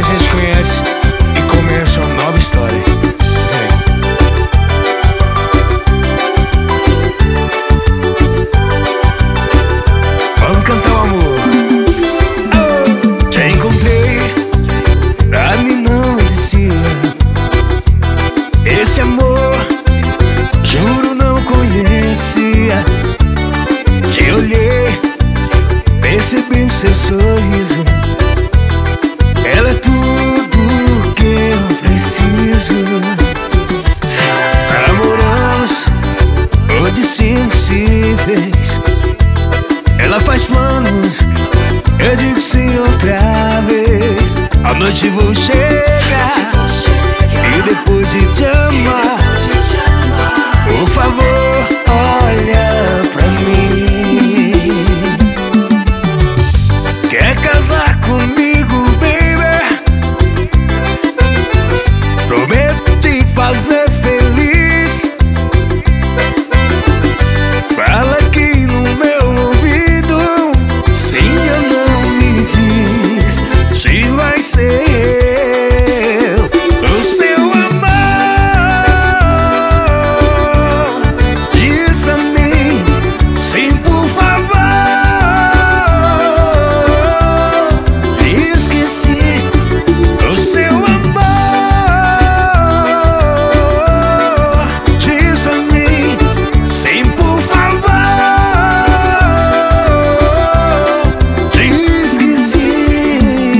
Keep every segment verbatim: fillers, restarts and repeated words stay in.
a gente conhece e começa uma nova história. Vem. Vamos cantar o amor. Oh, te encontrei, pra mim não existia esse amor, juro não conhecia. Te olhei, percebi o seu sorriso. Ela é tudo que eu preciso. Namoramos, o destino se fez. Ela faz planos, eu digo sim outra vez. À noite vou chegar e depois de te amar, por favor, olha pra mim. Quer casar comigo, baby? Prometo te fazer feliz. Fala aqui no meu ouvido, sim ou não, me diz se vai ser eu, o seu amor. Diz pra mim, sim, por favor. Esqueci o seu amor. Diz pra mim, sim, por favor. Te esqueci.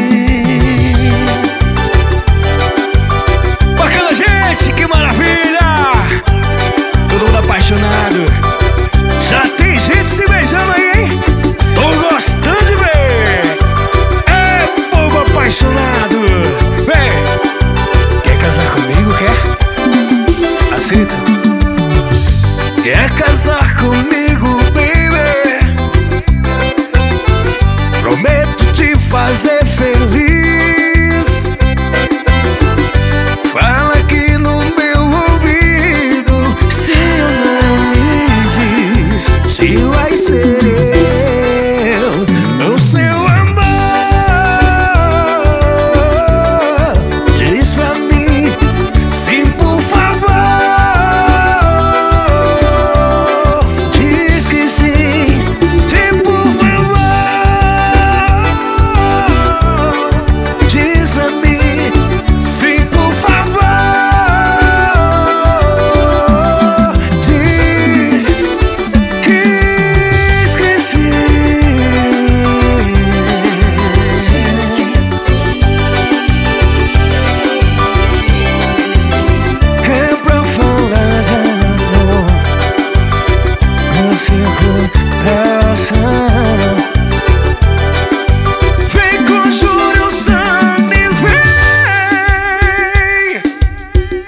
Bacana, gente, que maravilha! Todo mundo apaixonado. Já tem gente se beijando aí, hein? Tô gostando de ver. É povo apaixonado. Vem. Quer casar comigo, quer? Aceita? Quer casar comigo?